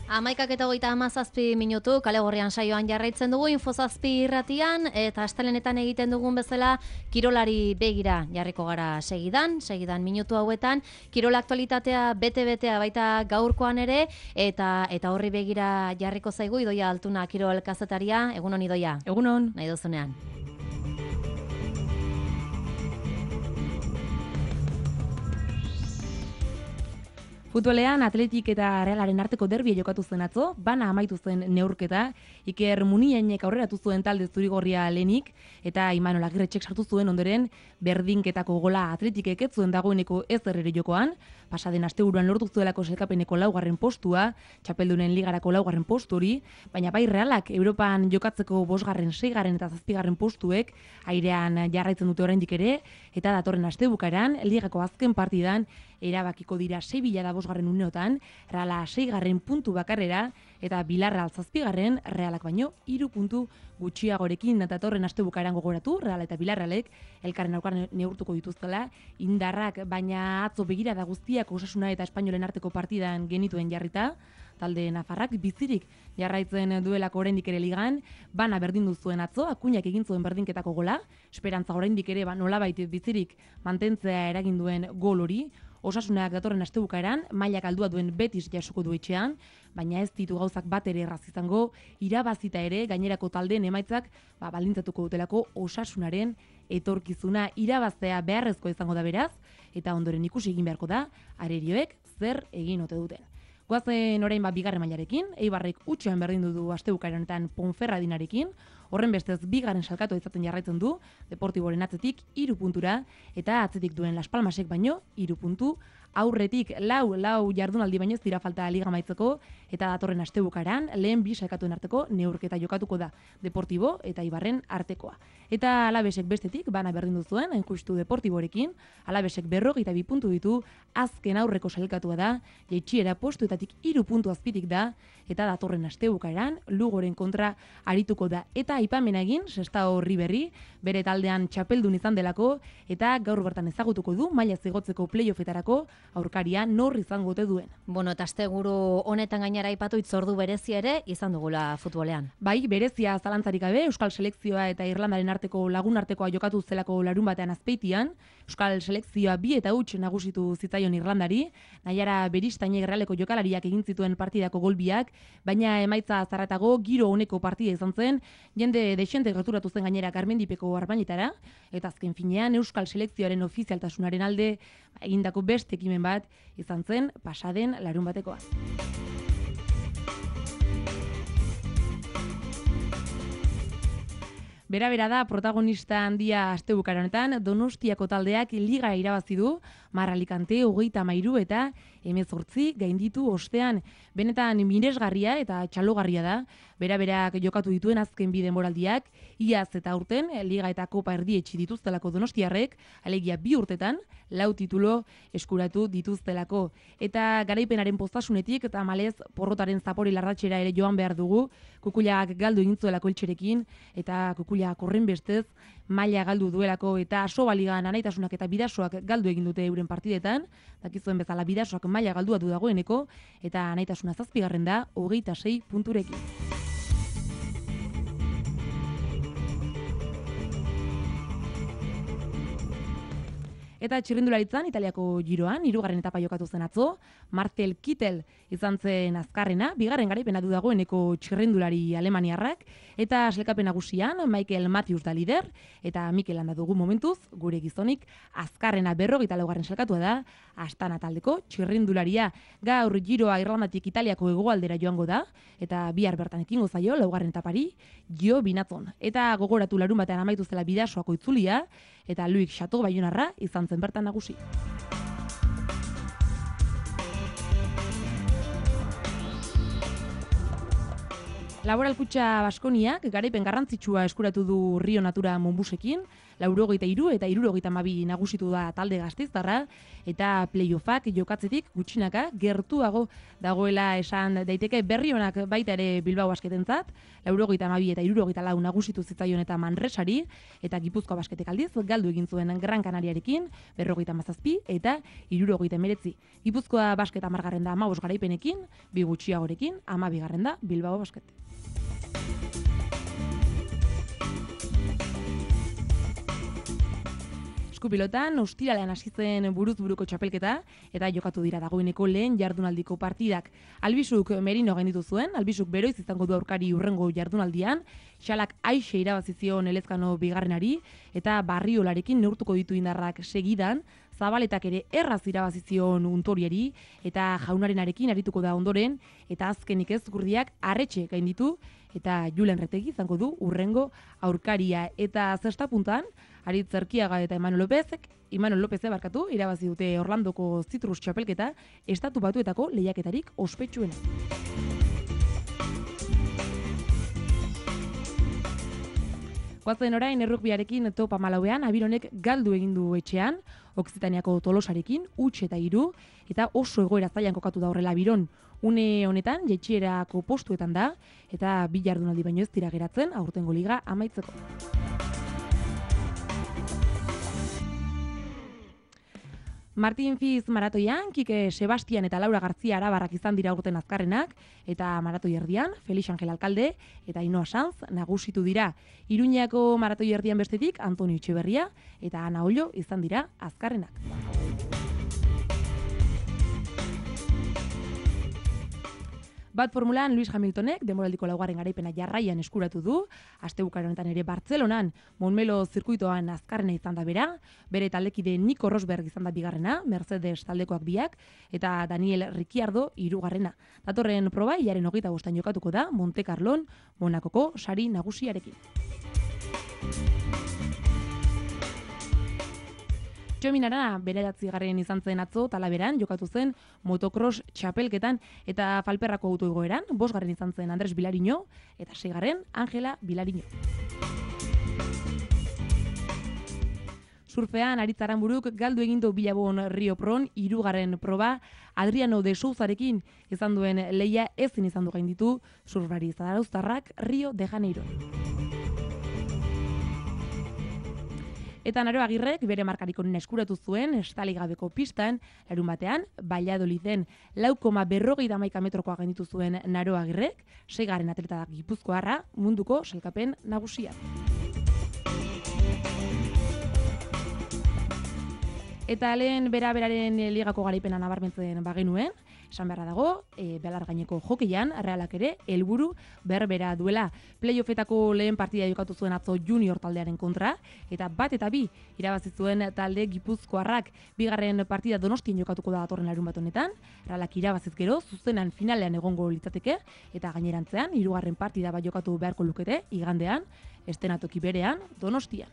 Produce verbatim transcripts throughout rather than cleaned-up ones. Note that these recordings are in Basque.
Amaikak eta hogeita hamazazpi minutu, kale gorrian saioan jarraitzen dugu Infozazpi irratian, eta astelenetan egiten dugun bezala kirolari begira jarriko gara segidan, segidan minutu hauetan, kirola aktualitatea bete-betea baita gaurkoan ere, eta eta horri begira jarriko zaigu Idoia Altuna kirol kazetaria. Egunon Idoia. Egunon. Nahi duzunean. Futbolean Atletik eta Realaren arteko derbia jokatu zen atzo, bana amaitu zen neurketa, Iker Muniainek aurreratu zuen talde zurigorria lehenik, eta Imanol Agirretxek sartu zuen ondoren berdinketako gola Atletikek ez zuen dagoeneko ez errere jokoan, pasaden asteburuan lortu zuelako sailkapeneko laugarren postua, txapeldunen ligarako laugarren postu hori, baina bai Realak Europan jokatzeko bosgarren, seigarren eta zazpigarren postuek airean jarraitzen dute oraindik ere, eta datorren astebukaeran ligako azken partidan erabakiko dira sei bilara bosgarren uneotan, Reala seigarren puntu bakarrera, eta Bilarreal zazpigarren, Realak baino hiru puntu gutxiagorekin datorren astebukaeran gogoratu, Reala eta Bilarrealek elkarren aurkar neurtuko dituztela, indarrak baina atzo begira da guztiak Osasuna eta Espainolen arteko partidan genituen jarrita, talde nafarrak bizirik jarraitzen duelako oraindik ere ligan, bana berdindu zuen atzo, Akuñak egin zuen berdinketako gola, esperantza oraindik ere ba nolabait bizirik mantentzea eragin duen gol hori. Osasunak datorren astebukaeran mailak aldua duen Betis jasoko du etxean, baina ez ditu gauzak bat ere erraz izango, irabazita ere gainerako taldeen emaitzak ba, baldintzatuko dutelako Osasunaren etorkizuna irabaztea beharrezko izango da beraz, eta ondoren ikusi egin beharko da arerioek zer egin ote duten. Goazen orain bat bigarren mailarekin, Eibarrek utxean berdindu du astebukaeran honetan Ponferradinarekin, horren bestez bigarren salkatu izaten jarraitzen du, Deportiboren atzetik hiru puntura, eta atzetik duen Las Palmasek baino hiru puntu, aurretik lau lau jardunaldi baino ez dira falta liga amaitzeko, eta datorren astebukaeran lehen bi salkatuen arteko neurketa jokatuko da Deportibo eta Eibarren artekoa. Eta Alabesek bestetik bana berdindu zuen, hain justu Deportiborekin, Alabesek berrogeita bi puntu ditu, azken aurreko salkatua da, jaitsiera postuetatik hiru puntu azpitik da, eta datorren astebukaeran Lugoren kontra arituko da. Eta aipamena egin, Sestao Riberri, bere taldean txapeldun izan delako, eta gaur bertan ezagutuko du maila zigotzeko playoffetarako aurkaria nor izango ote duen. Bueno, eta asteguru honetan gainera aipatu itzordu berezia ere izan dugula futbolean. Bai, berezia zalantzarik gabe, Euskal Selekzioa eta Irlandaren arteko lagun artekoa jokatu zelako larun batean Azpeitian, Euskal Selekzioa bi eta huts nagusitu zitzaion Irlandari, Naiara Beristainek Realeko jokalariak egin zituen partidako golbiak, baina emaitza zarratago giro honeko partida izan zen, jende desente gerturatu zen gainera Garmendipeko arbainetara, eta azken finean Euskal Selekzioaren ofizialtasunaren alde egindako beste ekimen bat izan zen pasaden larun batekoa. Bera-bera da protagonista handia astebukaera honetan, Donostiako taldeak liga irabazi du, Mar Alicante hogeita hamairu eta hemezortzi gainditu ostean. Benetan miresgarria eta txalogarria da, bera-berak jokatu dituen azken bi denboraldiak, iaz eta aurten liga eta kopa erdietsi dituztelako donostiarrek, alegia bi urtetan, lau titulo eskuratu dituztelako. Eta garaipenaren poztasunetik eta malez porrotaren zapori larratxera ere joan behar dugu, Kukuliak galdu egin zuelako Eltxerekin, eta Kukuliak horren bestez maila galdu duelako eta Asobaligan Anaitasunak eta Bidasoak galdu egin dute euren partidetan, dakizuen bezala Bidasoak maila galdua du dagoeneko, eta Anaitasuna zazpigarren da hogeita sei punturekin. Eta txirrindularitzan, Italiako giroan, hirugarren etapa jokatu zen atzo, Marcel Kittel izan zen azkarrena, bigarren garaipena du dagoeneko txirrindulari alemaniarrak, eta selkapen nagusian Michael Matthews da lider, eta Mikel Landa dugu momentuz, gure gizonik, azkarrena berrogeita laugarren selkatua da, Astana taldeko txirrindularia. Gaur giroa Irlandatik Italiako hegoaldera joango da, eta bihar bertan ekingo zaio laugarren etapari, Jo Binatzon. Eta gogoratu larun batean amaitu zela Bidasoako itzulia, eta Luik Chateau Baionarra izan zen bertan nagusi. Laboral Kutxa Baskoniak garaipen garrantzitsua eskuratu du Rio Natura Monbusekin, laurogeita hiru eta hirurogeita hamabi nagusitu da talde gasteiztarra, eta playoffak jokatzetik gutxinaka gertuago dagoela esan daiteke berri onak baita ere Bilbao Basketentzat, laurogeita hamabi eta hirurogeita lau nagusitu zitzaion eta Manresari, eta Gipuzkoa Basketek aldiz galdu egin zuen Gran Canariarekin, berrogeita hamazazpi eta hirurogeita hemeretzi. Gipuzkoa Basket hamargarren da hamabost garaipenekin, bi gutxiagorekin, hamabigarren da Bilbao Basket. Eskupilotan, ostiralean hasi zen buruz buruko txapelketa eta jokatu dira dagoeneko lehen jardunaldiko partidak. Albizuk Merino gainditu zuen, Albizuk beroiz izango du aurkari hurrengo jardunaldian, Xalak Aixe irabazi zion Elezkano bigarrenari eta Barriolarekin neurtuko ditu indarrak segidan, Zabaletak ere erraz irabazi zion Untorieri eta Jaunarenarekin arituko da ondoren, eta azkenik ez Gurdiak Arretxe gainditu eta Julen Retegi izango du hurrengo aurkaria. Eta zesta puntan, Aritz Erkiaga eta Imanol Lopezek, Imanol Lopeze barkatu, irabazi dute Orlandoko Zitrus txapelketa, Estatu Batuetako lehiaketarik ospetsuena. Goazen orain errukbiarekin topa malauean, Abironek galdu egin du etxean, Okzitaniako Tolosarekin, huts eta hiru, eta oso egoera zailan kokatu da horrela Abiron. Une honetan, jaitsierako postuetan da, eta bi jardunaldi baino ez dira geratzen, aurtengo liga amaitzeko. Martin Fiz maratoian, Kike Sebastian eta Laura Garzia arabarrak izan dira urten azkarrenak, eta maratoi erdian, Felix Angel Alkalde eta Ainhoa Sanz nagusitu dira. Iruñako maratoi erdian bestetik, Antonio Etxeberria eta Ana Ollo izan dira azkarrenak. Bat formulan Lewis Hamiltonek denboraldiko laugarren garaipena jarraian eskuratu du, astebukaro honetan ere Bartzelonan Montmelo zirkuitoan azkarrena izan da bera, bere taldekide Nico Rosberg izan da bigarrena, Mercedes taldekoak biak, eta Daniel Ricciardo hirugarrena. Datorren proba hilaren hogeita bostan jokatuko da Monte Carlon, Monakoko sari nagusiarekin. Txomin Arana bederatzigarren izan zen atzo Talaberan jokatu zen motocross txapelketan eta Falperrako autoigoeran, bosgarren izan zen Andres Vilariño eta seigarren Angela Vilariño. Surfean Aritz Aranburuk galdu egin du Bilabon Rio Pron hirugarren proba Adriano de Souzarekin izan duen leia ezin izan du gainditu surfari zarauztarrak Rio de Janeiro. Eta Naro Agirrek bere markarik onena eskuratu zuen estalik gabeko pistan, larun batean, Valladoliden lau koma berrogeita hamaika metrokoa gainditu zuen Naro Agirrek, seigarren atleta gipuzkoarra munduko sailkapen nagusia. Eta lehen bera-beraren ligako garaipena nabarmentzen bagenuen, esan beharra dago, e, belar gaineko jokeian, Realak ere, helburu berbera duela. Playoffetako lehen partida jokatu zuen atzo junior taldearen kontra, eta bat eta bi irabazi zuen talde gipuzkoarrak. Bigarren partida Donostien jokatuko da datorren larun bat honetan, Realak irabaziz gero, zuzenan finalean egongo litzateke, eta gainerantzean, hirugarren partida bat jokatu beharko lukete, igandean, estenatoki berean, Donostian.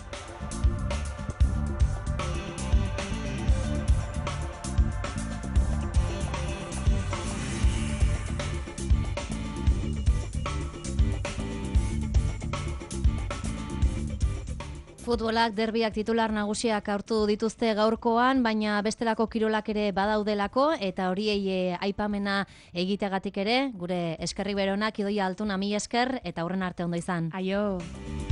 Futbolak derbiak titular nagusiak hartu dituzte gaurkoan, baina bestelako kirolak ere badaudelako, eta horiei aipamena egiteagatik ere, gure eskerrik beronak Idoia Altuna mila esker, eta aurren arte ondo izan. Aio!